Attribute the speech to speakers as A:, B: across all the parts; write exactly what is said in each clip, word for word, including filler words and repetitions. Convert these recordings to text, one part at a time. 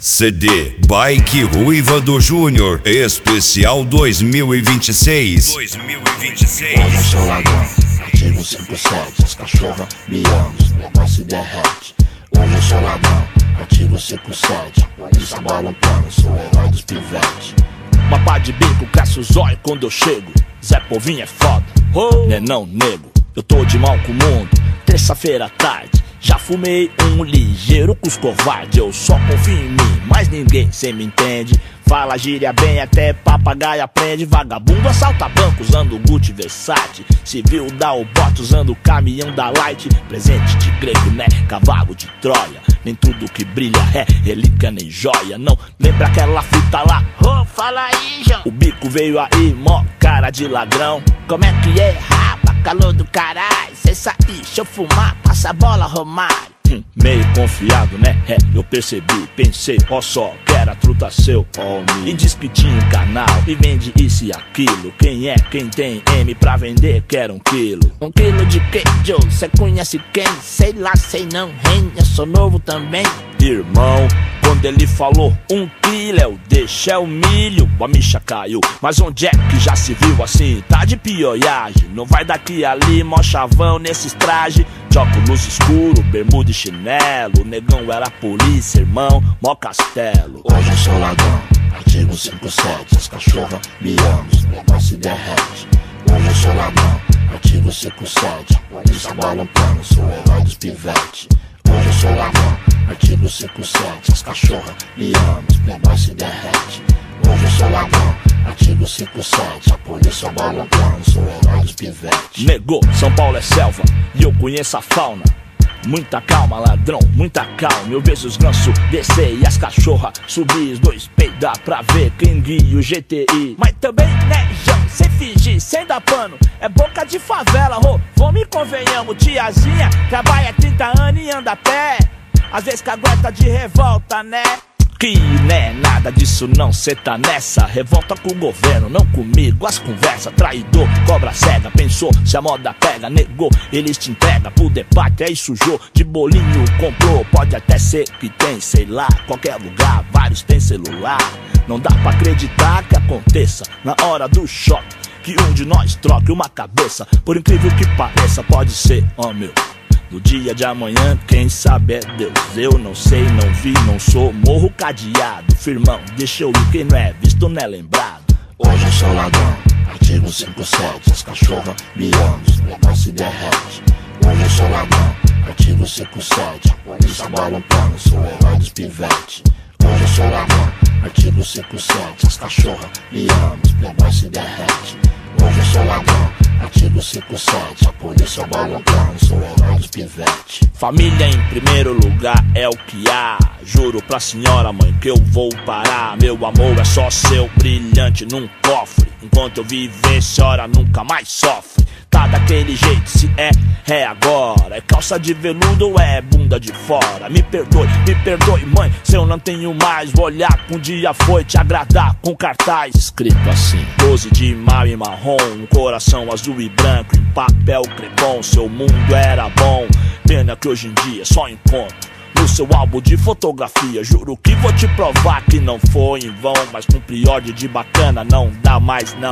A: C D Bike Ruiva do Júnior, especial dois mil e vinte e seis. dois mil e vinte e seis.
B: Hoje eu sou ladrão, ativo cinco sete, as cachorras me amam, os negócios se derrete. Hoje eu sou ladrão, ativo cinco sete, polícia balançando, sou o herói dos pivetes.
C: Uma pá de bico, cresce o zóio quando eu chego. Zé Povinho é foda, oh. Né não, nego, eu tô de mal com o mundo. Terça-feira à tarde, já fumei um ligeiro com os covardes. Eu só confio em mim, mas ninguém cê me entende. Fala gíria bem, até papagaio aprende. Vagabundo assalta banco usando Gucci Versace. Civil dá o bote usando o caminhão da Light. Presente de grego, né? Cavalo de Troia. Nem tudo que brilha é relíquia nem joia. Não lembra aquela fita lá? Oh, fala aí, João. O bico veio aí, mó cara de ladrão. Como é que é, rapa? Calor do caralho. Cê sair, deixa eu fumar, passa a bola, Romário. Hum, meio confiado, né? É, eu percebi, pensei, ó só, que era truta seu, homem. E diz que tinha um canal e vende isso e aquilo. Quem é, quem tem M pra vender, quer um quilo.
D: Um quilo de quê, Joe? Cê conhece quem? Sei lá, sei não, hein? Eu sou novo também.
C: Irmão, quando ele falou um quilo, é o deixa, é o milho. A micha caiu, mas onde é que já se viu assim? Tá de pioiagem, não vai daqui ali, mó chavão nesses trajes. De óculos escuro, bermuda e chinelo. O negão era polícia, irmão, mó castelo.
B: Hoje eu sou ladrão, ativo cinco sete, as cachorras me amam, os negócios se derrete. Hoje eu sou ladrão, ativo cinco sete, polícia balançando, sou o herói dos pivetes. Hoje eu sou ladrão, ativo cinco sete, as cachorras me amam, os negócios se derrete. Hoje eu sou ladrão, ativo cinco sete, a polícia balançando, sou o herói dos pivetes.
C: Negou, São Paulo é selva e eu conheço a fauna. Muita calma, ladrão, muita calma. Eu vejo os gansos descer e as cachorras subir. Os dois peidar pra ver quem guia o G T I.
D: Mas também, né, João, sem fingir, sem dar pano. É boca de favela, ô, vamos e convenhamos. Tiazinha trabalha trinta anos e anda a pé. Às vezes cagueta de revolta, né?
C: Que né, nada disso não, cê tá nessa. Revolta com o governo, não comigo. As conversas, traidor, cobra cega. Pensou, se a moda pega, negou. Eles te entregam pro debate, aí sujou. De bolinho comprou, pode até ser que tem, sei lá. Qualquer lugar, vários tem celular. Não dá pra acreditar que aconteça na hora do choque, que um de nós troque uma cabeça. Por incrível que pareça, pode ser, ó, oh, meu. No dia de amanhã, quem sabe é Deus. Eu não sei, não vi, não sou. Morro cadeado, firmão, deixa eu ir. Quem não é visto não é lembrado.
B: Hoje eu sou ladrão, ativo cinco sete, as cachorras me amam, os negócios se derrete. Hoje eu sou ladrão, ativo cinco sete, a polícia balançando, sou o herói dos pivetes. Hoje eu sou ladrão, ativo cinco sete, as cachorras me amam, os negócios se derrete. Hoje eu sou ladrão, ativo cinco sete, a polícia balançando, sou o herói dos pivetes.
C: Família em primeiro lugar é o que há. Juro pra senhora mãe que eu vou parar. Meu amor é só seu, brilhante num cofre. Enquanto eu viver, senhora nunca mais sofre. Tá daquele jeito, se é, é agora. É calça de veludo ou é bunda de fora? Me perdoe, me perdoe mãe, se eu não tenho mais. Vou olhar que um dia foi te agradar com cartaz escrito assim: doze de maio e marrom, um coração azul e branco em papel crepom. Seu mundo era bom, pena que hoje em dia só encontro no seu álbum de fotografia. Juro que vou te provar que não foi em vão, mas com priorde de bacana não dá mais não.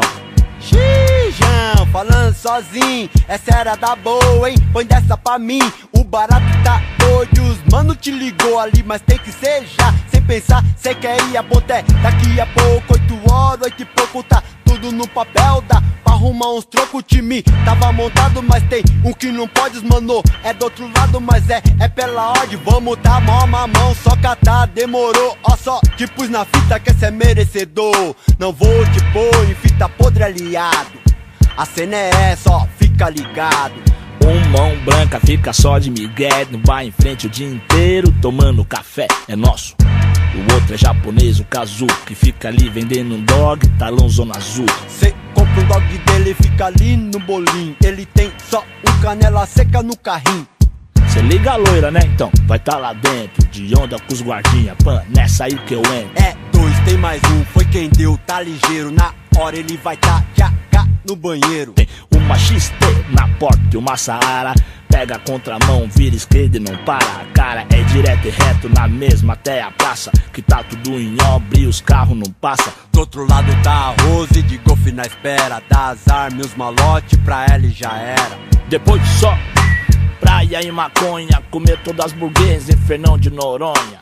E: Xijão, falando sozinho, essa era da boa, hein? Põe dessa pra mim, o barato tá doido. Os mano te ligou ali, mas tem que ser já. Sem pensar, cê quer ir a ponté. Daqui a pouco, oito horas, oito e pouco, tá tudo no papel. Dá pra arrumar uns trocos, o time tava montado, mas tem um que não pode, mano. É do outro lado, mas é, é pela ordem. Vamos dar mó mamão, só catar, demorou. Ó só, te pus na fita que cê é merecedor. Não vou te pôr em fita podre aliado. A cena é essa, ó, fica ligado.
C: Um mão branca fica só de migué, não vai em frente o dia inteiro tomando café, é nosso. O outro é japonês, o Kazu, que fica ali vendendo um dog, talão zona azul.
E: Cê compra um dog dele, fica ali no bolinho. Ele tem só um canela seca no carrinho.
C: Cê liga a loira, né? Então vai tá lá dentro, de onda com os guardinha, pan, nessa aí que eu entro.
E: É dois, tem mais um, foi quem deu, tá ligeiro. Na hora ele vai tá já cá no banheiro.
C: Tem uma X T na porta e uma Saara. Pega a contramão, vira esquerda e não para. A cara é direto e reto na mesma até a praça, que tá tudo em obra e os carros não passam.
E: Do outro lado tá a Rose de golfe na espera, dá as armas e os malote pra ela e já era.
C: Depois de só praia e maconha, comer todas as burguesas em Fernão de Noronha.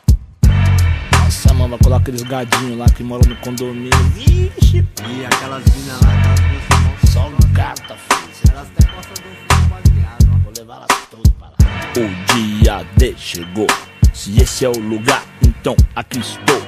C: Nossa, mano, vai colocar aqueles gadinhos lá que moram no condomínio. Vixe,
E: e aquelas minas lá, aquelas duas
C: só um gata, filho.
E: Elas até gostam do filho baseado, ó.
C: Vou levar elas todas para lá. O dia D chegou. Se esse é o lugar, então aqui estou.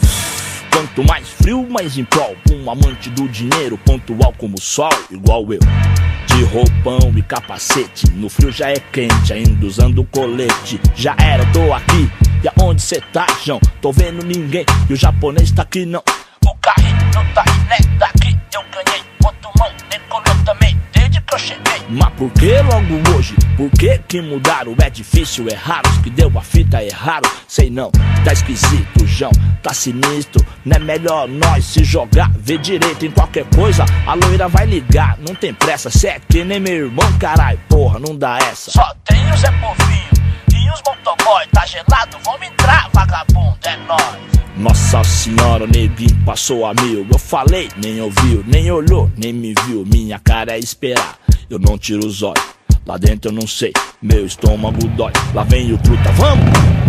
C: Quanto mais frio, mais em prol. Um amante do dinheiro, pontual como o sol, igual eu. De roupão e capacete, no frio já é quente, ainda usando colete. Já era, tô aqui, e aonde cê tá, João? Tô vendo ninguém, e o japonês tá aqui não. O carrinho não tá aí, né? Daqui eu ganhei, quanto mão, decolou também, desde que eu cheguei. Mas por que logo hoje? Por que que mudaram? É difícil, é raro, os que deu a fita é raro. Sei não, tá esquisito, João, tá sinistro. Não é melhor nós se jogar, ver direito em qualquer coisa. A loira vai ligar, não tem pressa. Cê é que nem meu irmão, carai, porra, não dá essa. Só tem o Zé Povinho e os motoboy. Tá gelado, vamos entrar, vagabundo, é nóis. Nossa senhora, o neguinho passou a mil. Eu falei, nem ouviu, nem olhou, nem me viu. Minha cara é esperar, eu não tiro os olhos. Lá dentro eu não sei, meu estômago dói. Lá vem o truta, vamos!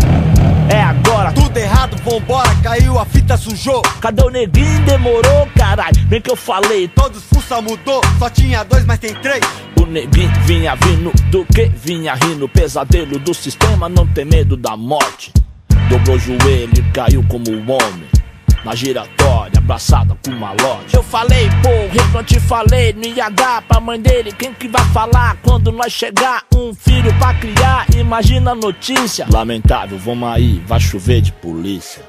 C: É agora!
E: Tudo errado, vambora, caiu, a fita sujou.
C: Cadê o neguinho? Demorou, caralho. Bem que eu falei,
E: todos fuça mudou, só tinha dois, mas tem três.
C: O neguinho vinha vindo, do que vinha rindo. Pesadelo do sistema, não tem medo da morte. Dobrou o joelho e caiu como um homem na giratória, abraçada com malote. Eu falei, porra, eu não te falei, não ia dar pra mãe dele. Quem que vai falar quando nós chegar? Um filho pra criar, imagina a notícia. Lamentável, vamos aí, vai chover de polícia.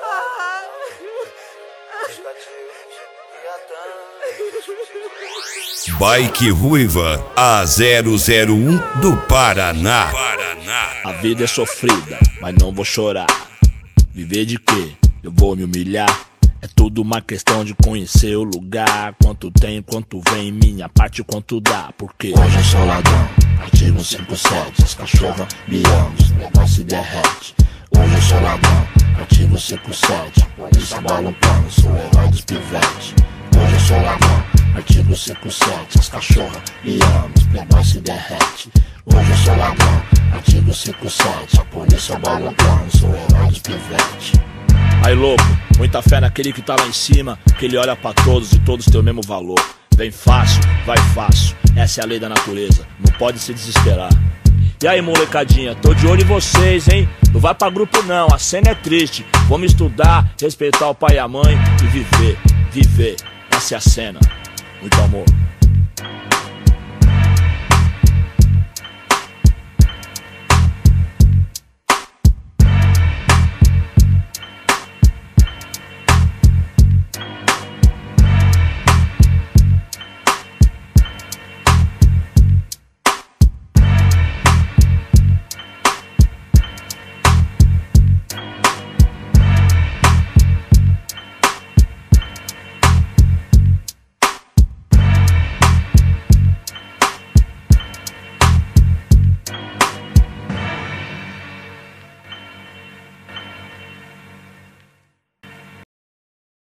A: Bike Ruiva, a zero zero um do Paraná.
C: A vida é sofrida, mas não vou chorar. Viver de quê? Eu vou me humilhar. É tudo uma questão de conhecer o lugar. Quanto tem, quanto vem, minha parte, quanto dá. Porque
B: hoje eu sou ladrão, artigo cinco sete. As cachorras me amam, os negócios se derrete. Hoje eu sou ladrão, artigo cinco sete. Polícia bola um pano, sou o herói dos pivetes. Hoje eu sou ladrão, artigo cinco sete. As cachorras me amam, os negócios se derrete. Hoje eu sou ladrão, artigo cinco sete. A polícia bola um pano, sou o herói dos pivetes.
C: Aí louco, muita fé naquele que tá lá em cima, que ele olha pra todos e todos têm o mesmo valor. Vem fácil, vai fácil, essa é a lei da natureza, não pode se desesperar. E aí molecadinha, tô de olho em vocês, hein? Não vai pra grupo não, a cena é triste. Vamos estudar, respeitar o pai e a mãe e viver, viver, essa é a cena. Muito amor.